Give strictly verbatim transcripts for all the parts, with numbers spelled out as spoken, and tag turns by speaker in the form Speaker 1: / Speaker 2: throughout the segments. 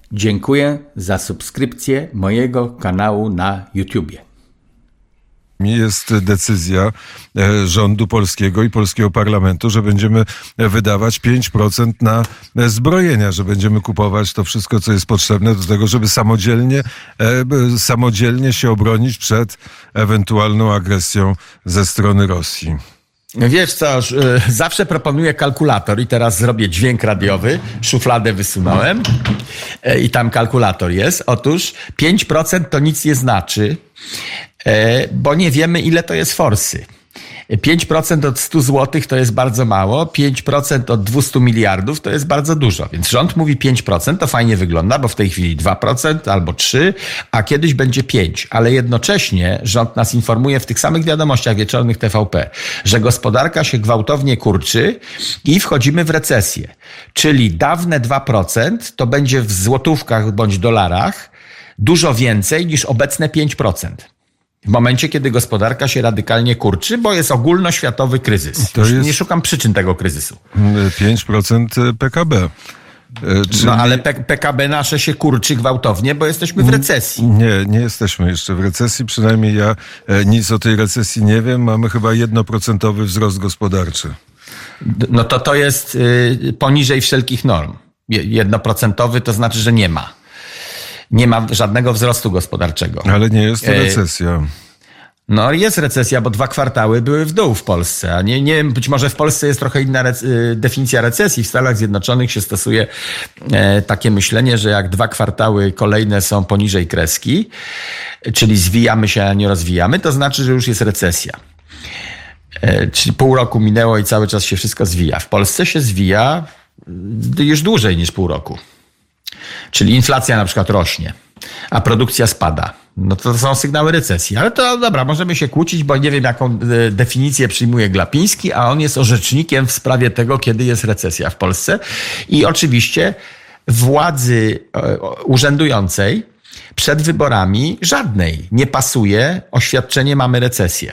Speaker 1: Dziękuję za subskrypcję mojego kanału na YouTubie.
Speaker 2: Jest decyzja rządu polskiego i polskiego parlamentu, że będziemy wydawać pięć procent na zbrojenia, że będziemy kupować to wszystko, co jest potrzebne do tego, żeby samodzielnie, samodzielnie się obronić przed ewentualną agresją ze strony Rosji.
Speaker 1: Wiesz co, zawsze proponuję kalkulator i teraz zrobię dźwięk radiowy, szufladę wysunąłem i tam kalkulator jest. Otóż pięć procent to nic nie znaczy, bo nie wiemy, ile to jest forsy. pięć procent od stu złotych to jest bardzo mało, pięć procent od dwustu miliardów to jest bardzo dużo. Więc rząd mówi pięć procent, to fajnie wygląda, bo w tej chwili dwa procent albo trzy procent, a kiedyś będzie pięć procent. Ale jednocześnie rząd nas informuje w tych samych wiadomościach wieczornych T V P, że gospodarka się gwałtownie kurczy i wchodzimy w recesję. Czyli dawne dwa procent to będzie w złotówkach bądź dolarach dużo więcej niż obecne pięć procent. W momencie, kiedy gospodarka się radykalnie kurczy, bo jest ogólnoświatowy kryzys. To jest... Nie szukam przyczyn tego kryzysu.
Speaker 2: pięć procent P K B.
Speaker 1: Czyli... No ale P K B nasze się kurczy gwałtownie, bo jesteśmy w recesji.
Speaker 2: Nie, nie jesteśmy jeszcze w recesji. Przynajmniej ja nic o tej recesji nie wiem. Mamy chyba jednoprocentowy wzrost gospodarczy.
Speaker 1: No to to jest poniżej wszelkich norm. Jednoprocentowy to znaczy, że nie ma. Nie ma żadnego wzrostu gospodarczego.
Speaker 2: Ale nie jest to recesja.
Speaker 1: No jest recesja, bo dwa kwartały były w dół w Polsce. A nie, nie wiem, być może w Polsce jest trochę inna rec- definicja recesji. W Stanach Zjednoczonych się stosuje e, takie myślenie, że jak dwa kwartały kolejne są poniżej kreski, czyli zwijamy się, a nie rozwijamy, to znaczy, że już jest recesja. E, czyli pół roku minęło i cały czas się wszystko zwija. W Polsce się zwija już dłużej niż pół roku. Czyli inflacja na przykład rośnie, a produkcja spada. No to są sygnały recesji. Ale to dobra, możemy się kłócić, bo nie wiem, jaką definicję przyjmuje Glapiński, a on jest orzecznikiem w sprawie tego, kiedy jest recesja w Polsce. I oczywiście władzy urzędującej przed wyborami żadnej nie pasuje oświadczenie mamy recesję.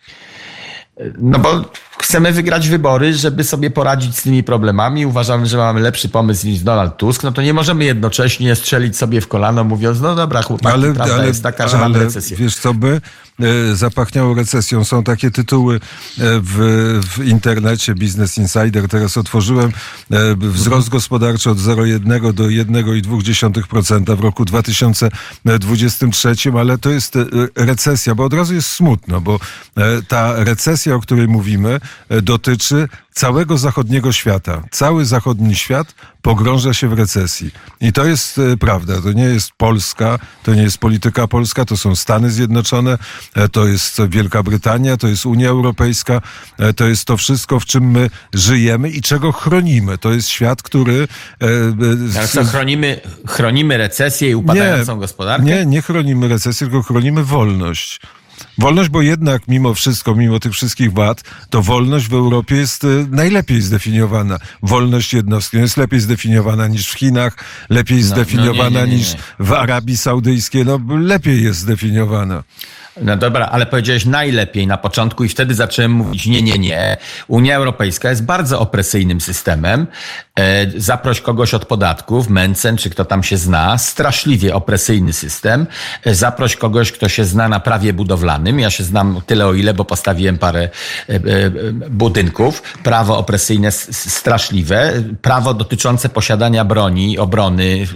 Speaker 1: No bo chcemy wygrać wybory, żeby sobie poradzić z tymi problemami. Uważamy, że mamy lepszy pomysł niż Donald Tusk. No to nie możemy jednocześnie strzelić sobie w kolano, mówiąc, no dobra, chłopaki, ale, prawda ale, jest taka, że ale, mamy recesję.
Speaker 2: Wiesz co by e, zapachniało recesją? Są takie tytuły w, w internecie, Business Insider, teraz otworzyłem. E, wzrost gospodarczy od zero przecinek jeden do jeden przecinek dwa procent w roku dwa tysiące dwudziestym trzecim, ale to jest recesja, bo od razu jest smutno, bo e, ta recesja, o której mówimy, dotyczy całego zachodniego świata. Cały zachodni świat pogrąża się w recesji. I to jest prawda. To nie jest Polska, to nie jest polityka polska, to są Stany Zjednoczone, to jest Wielka Brytania, to jest Unia Europejska, to jest to wszystko, w czym my żyjemy i czego chronimy. To jest świat, który...
Speaker 1: Ale co, chronimy, chronimy recesję i upadającą
Speaker 2: nie,
Speaker 1: gospodarkę?
Speaker 2: Nie, nie chronimy recesji, tylko chronimy wolność. Wolność, bo jednak mimo wszystko, mimo tych wszystkich wad, to wolność w Europie jest najlepiej zdefiniowana. Wolność jednostki jest lepiej zdefiniowana niż w Chinach, lepiej no, zdefiniowana no nie, nie, nie, nie. niż w Arabii Saudyjskiej, no lepiej jest zdefiniowana.
Speaker 1: No dobra, ale powiedziałeś najlepiej na początku i wtedy zacząłem mówić nie, nie, nie. Unia Europejska jest bardzo opresyjnym systemem. E, zaproś kogoś od podatków, Mencen, czy kto tam się zna, straszliwie opresyjny system. E, zaproś kogoś, kto się zna na prawie budowlanym. Ja się znam tyle o ile, bo postawiłem parę e, e, budynków. Prawo opresyjne straszliwe. Prawo dotyczące posiadania broni, obrony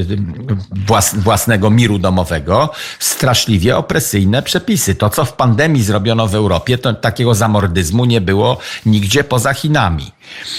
Speaker 1: włas, własnego miru domowego. Straszliwie opresyjne przepisy. To, co w pandemii zrobiono w Europie, to takiego zamordyzmu nie było nigdzie poza Chinami.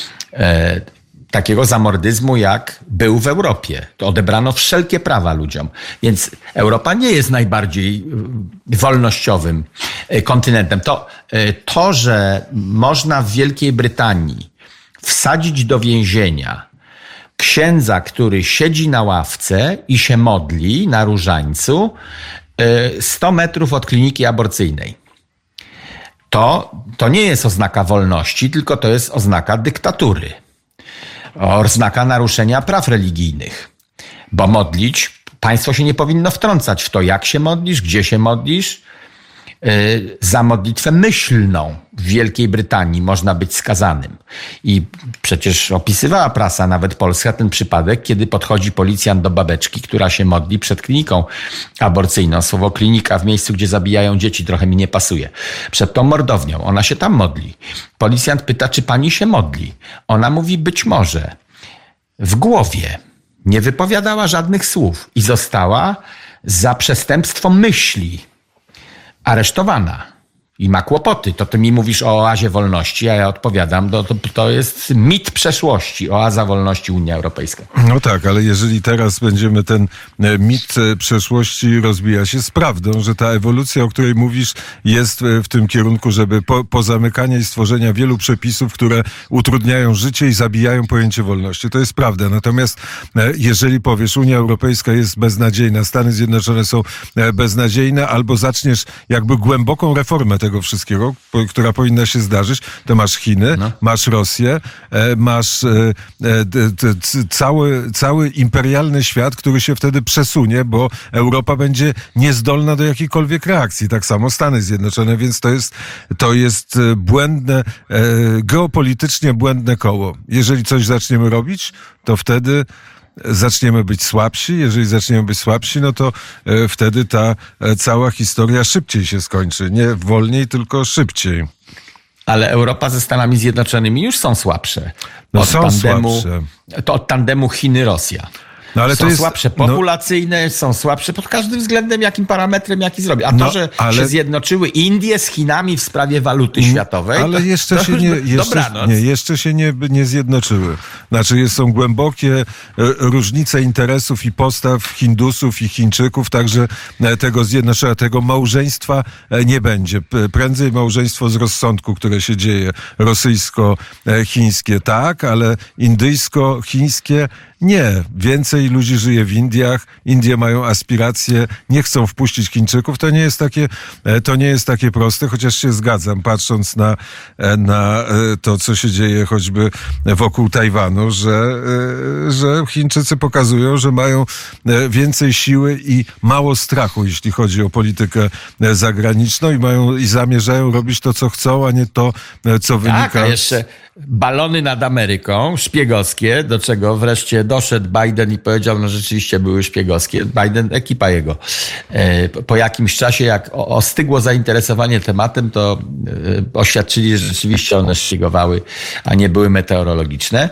Speaker 1: E, takiego zamordyzmu, jak był w Europie. To odebrano wszelkie prawa ludziom. Więc Europa nie jest najbardziej wolnościowym kontynentem. To, to że można w Wielkiej Brytanii wsadzić do więzienia księdza, który siedzi na ławce i się modli na różańcu sto metrów od kliniki aborcyjnej. To, to nie jest oznaka wolności, tylko to jest oznaka dyktatury. Oznaka naruszenia praw religijnych. Bo modlić, państwo się nie powinno wtrącać w to, jak się modlisz, gdzie się modlisz. za modlitwę myślną w Wielkiej Brytanii można być skazanym. I przecież opisywała prasa, nawet polska, ten przypadek, kiedy podchodzi policjant do babeczki, która się modli przed kliniką aborcyjną. Słowo klinika w miejscu, gdzie zabijają dzieci, trochę mi nie pasuje. Przed tą mordownią. Ona się tam modli. Policjant pyta, czy pani się modli? Ona mówi, być może. W głowie. Nie wypowiadała żadnych słów i została za przestępstwo myśli aresztowana. I ma kłopoty. To ty mi mówisz o oazie wolności, a ja odpowiadam, to, to, to jest mit przeszłości, oaza wolności Unia Europejska.
Speaker 2: No tak, ale jeżeli teraz będziemy ten mit przeszłości rozbija się z prawdą, że ta ewolucja, o której mówisz, jest w tym kierunku, żeby po, pozamykania i stworzenia wielu przepisów, które utrudniają życie i zabijają pojęcie wolności. To jest prawda. Natomiast jeżeli powiesz, Unia Europejska jest beznadziejna, Stany Zjednoczone są beznadziejne, albo zaczniesz jakby głęboką reformę tego wszystkiego, która powinna się zdarzyć, to masz Chiny, no. masz Rosję, masz cały, cały imperialny świat, który się wtedy przesunie, bo Europa będzie niezdolna do jakiejkolwiek reakcji. Tak samo Stany Zjednoczone, więc to jest, to jest błędne, geopolitycznie błędne koło. Jeżeli coś zaczniemy robić, to wtedy zaczniemy być słabsi. Jeżeli zaczniemy być słabsi, no to e, wtedy ta e, cała historia szybciej się skończy. Nie wolniej, tylko szybciej.
Speaker 1: Ale Europa ze Stanami Zjednoczonymi już są słabsze.
Speaker 2: No
Speaker 1: od
Speaker 2: są
Speaker 1: tandemu,
Speaker 2: słabsze.
Speaker 1: To od tandemu Chiny-Rosja.
Speaker 2: No, ale
Speaker 1: są
Speaker 2: to jest,
Speaker 1: słabsze populacyjne, no, są słabsze pod każdym względem, jakim parametrem, jaki zrobi. A to, no, że ale, się zjednoczyły Indie z Chinami w sprawie waluty światowej...
Speaker 2: Ale
Speaker 1: to,
Speaker 2: jeszcze
Speaker 1: to,
Speaker 2: się, nie, jeszcze, nie, jeszcze się nie, nie zjednoczyły. Znaczy są głębokie różnice interesów i postaw Hindusów i Chińczyków, także tego zjednoczenia, tego małżeństwa nie będzie. Prędzej małżeństwo z rozsądku, które się dzieje, rosyjsko-chińskie tak, ale indyjsko-chińskie nie. Więcej ludzi żyje w Indiach, Indie mają aspiracje, nie chcą wpuścić Chińczyków. To nie jest takie, to nie jest takie proste, chociaż się zgadzam, patrząc na, na to, co się dzieje choćby wokół Tajwanu, że, że Chińczycy pokazują, że mają więcej siły i mało strachu, jeśli chodzi o politykę zagraniczną i mają i zamierzają robić to, co chcą, a nie to, co wynika...
Speaker 1: Tak, a jeszcze balony nad Ameryką, szpiegowskie, do czego wreszcie doszedł Biden i powiedział, no rzeczywiście były szpiegowskie. Biden, ekipa jego. Po jakimś czasie, jak ostygło zainteresowanie tematem, to oświadczyli, że rzeczywiście one szpiegowały, a nie były meteorologiczne.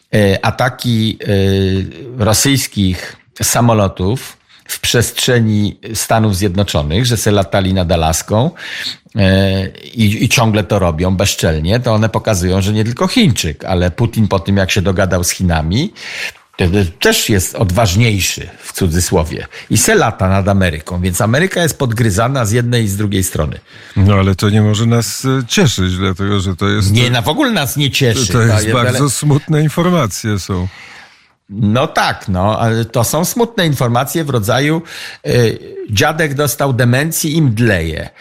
Speaker 1: Ataki rosyjskich samolotów w przestrzeni Stanów Zjednoczonych, że se latali nad Alaską i, i ciągle to robią bezczelnie, to one pokazują, że nie tylko Chińczyk, ale Putin po tym, jak się dogadał z Chinami, też jest odważniejszy, w cudzysłowie. I se lata nad Ameryką, więc Ameryka jest podgryzana z jednej i z drugiej strony.
Speaker 2: No ale to nie może nas cieszyć, dlatego że to jest...
Speaker 1: Nie, na w ogóle nas nie cieszy.
Speaker 2: To jest bardzo ale... smutne informacje są.
Speaker 1: No tak, no, ale to są smutne informacje w rodzaju y, dziadek dostał demencji i mdleje.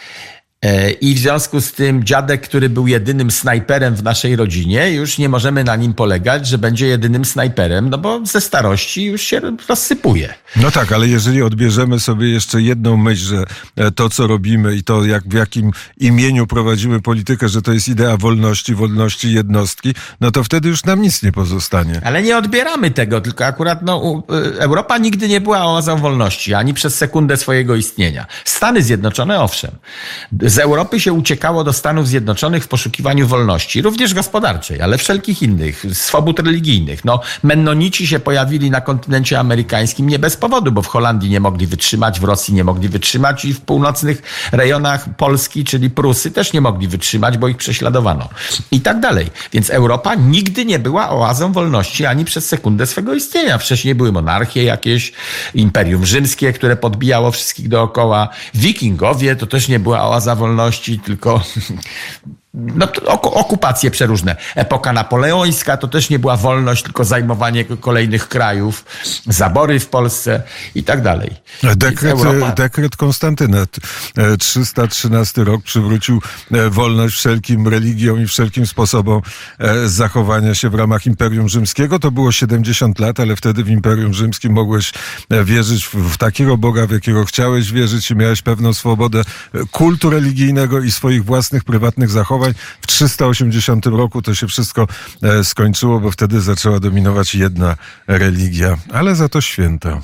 Speaker 1: I w związku z tym dziadek, który był jedynym snajperem w naszej rodzinie, już nie możemy na nim polegać, że będzie jedynym snajperem, no bo ze starości już się rozsypuje.
Speaker 2: No tak, ale jeżeli odbierzemy sobie jeszcze jedną myśl, że to, co robimy i to, jak, w jakim imieniu prowadzimy politykę, że to jest idea wolności, wolności jednostki, no to wtedy już nam nic nie pozostanie.
Speaker 1: Ale nie odbieramy tego, tylko akurat no, Europa nigdy nie była oazą wolności, ani przez sekundę swojego istnienia. Stany Zjednoczone, owszem. Z Europy się uciekało do Stanów Zjednoczonych w poszukiwaniu wolności, również gospodarczej, ale wszelkich innych, swobód religijnych. No, Mennonici się pojawili na kontynencie amerykańskim nie bez powodu, bo w Holandii nie mogli wytrzymać, w Rosji nie mogli wytrzymać i w północnych rejonach Polski, czyli Prusy, też nie mogli wytrzymać, bo ich prześladowano. I tak dalej. Więc Europa nigdy nie była oazą wolności ani przez sekundę swego istnienia. Wcześniej były monarchie jakieś, Imperium Rzymskie, które podbijało wszystkich dookoła. Wikingowie to też nie była oaza wolności, tylko no, okupacje przeróżne. Epoka napoleońska to też nie była wolność, tylko zajmowanie kolejnych krajów, zabory w Polsce i tak dalej.
Speaker 2: Dekret, dekret Konstantyna, trzysta trzynasty rok, przywrócił wolność wszelkim religiom i wszelkim sposobom zachowania się w ramach Imperium Rzymskiego. To było siedemdziesiąt lat, ale wtedy w Imperium Rzymskim mogłeś wierzyć w, w takiego Boga, w jakiego chciałeś wierzyć i miałeś pewną swobodę kultu religijnego i swoich własnych, prywatnych zachowań. W trzysta osiemdziesiątym roku to się wszystko skończyło, bo wtedy zaczęła dominować jedna religia, ale za to święta.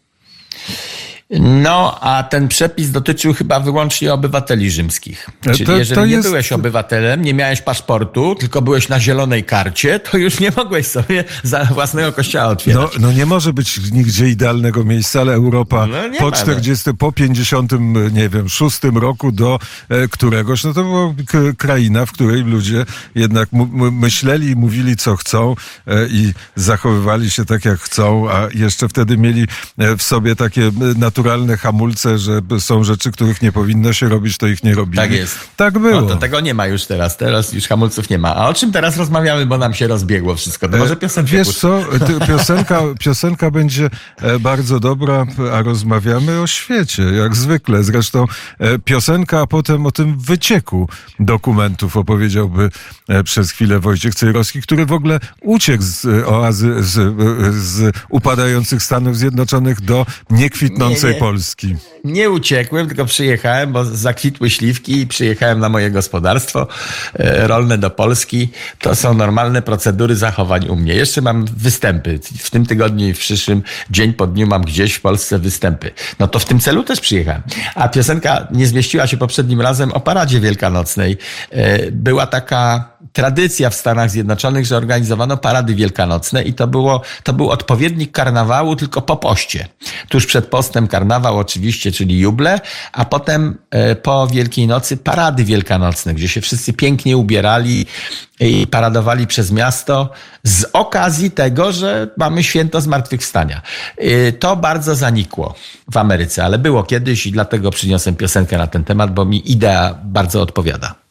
Speaker 1: No, a ten przepis dotyczył chyba wyłącznie obywateli rzymskich. Czyli to, jeżeli to nie jest... byłeś obywatelem, nie miałeś paszportu, tylko byłeś na zielonej karcie, to już nie mogłeś sobie za własnego kościoła otwierać.
Speaker 2: No, no nie może być nigdzie idealnego miejsca, ale Europa no po czterdziestym, po pięćdziesiątym, nie wiem, szóstym roku do e, któregoś, no to była k- kraina, w której ludzie jednak m- myśleli i mówili, co chcą e, i zachowywali się tak, jak chcą, a jeszcze wtedy mieli e, w sobie takie naturalne naturalne hamulce, że są rzeczy, których nie powinno się robić, to ich nie robili.
Speaker 1: Tak jest.
Speaker 2: Tak było.
Speaker 1: No to tego nie ma już teraz. Teraz już hamulców nie ma. A o czym teraz rozmawiamy, bo nam się rozbiegło wszystko? To może piosenka.
Speaker 2: Wiesz co, piosenka, piosenka będzie bardzo dobra, a rozmawiamy o świecie, jak zwykle. Zresztą piosenka, a potem o tym wycieku dokumentów opowiedziałby przez chwilę Wojciech Cejrowski, który w ogóle uciekł z oazy, z, z upadających Stanów Zjednoczonych do niekwitnącej nie, nie. Polski.
Speaker 1: Nie uciekłem, tylko przyjechałem, bo zakwitły śliwki i przyjechałem na moje gospodarstwo e, rolne do Polski. To są normalne procedury zachowań u mnie. Jeszcze mam występy. W tym tygodniu i w przyszłym dzień po dniu mam gdzieś w Polsce występy. No to w tym celu też przyjechałem. A piosenka nie zmieściła się poprzednim razem o paradzie wielkanocnej. E, była taka tradycja w Stanach Zjednoczonych, że organizowano parady wielkanocne i to było, to był odpowiednik karnawału, tylko po poście. Tuż przed postem karnawał oczywiście, czyli juble, a potem e, po Wielkiej Nocy parady wielkanocne, gdzie się wszyscy pięknie ubierali i paradowali przez miasto z okazji tego, że mamy święto Zmartwychwstania. E, to bardzo zanikło w Ameryce, ale było kiedyś i dlatego przyniosłem piosenkę na ten temat, bo mi idea bardzo odpowiada.